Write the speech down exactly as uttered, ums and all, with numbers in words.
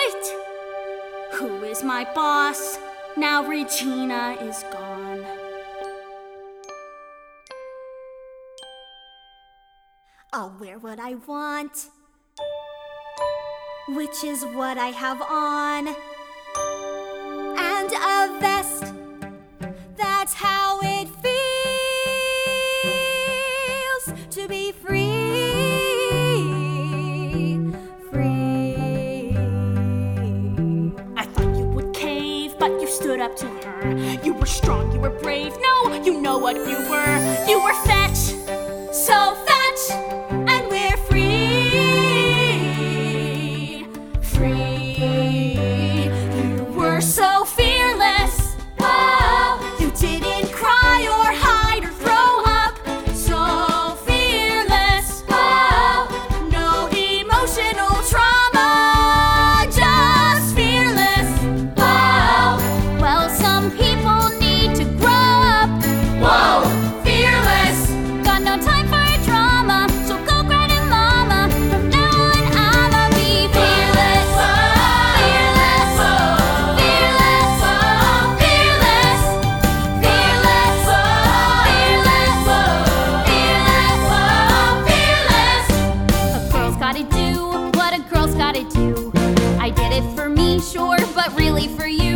Wait! Who is my boss? Now Regina is gone. I'll wear what I want, which is what I have on. And a vest, that's how it feels to be free. Free. I thought you would cave, but you stood up to her. You were strong, you were brave. No, you know what you were. You were fetch, so fetch, and we're free. Free. You were so fearless. Whoa. You didn't cry or hide or throw up. So fearless. Whoa. No emotional trauma. Just fearless. Whoa. Well, some people need to grow up. Whoa. Fearless. Got no time for drama, so go grandma mama. From now on, I'ma be fearless. Fearless. Fearless. Fearless. Fearless. Fearless. Fearless. Fearless. A girl's gotta do what a girl's gotta do. I did it for me, sure, but really for you.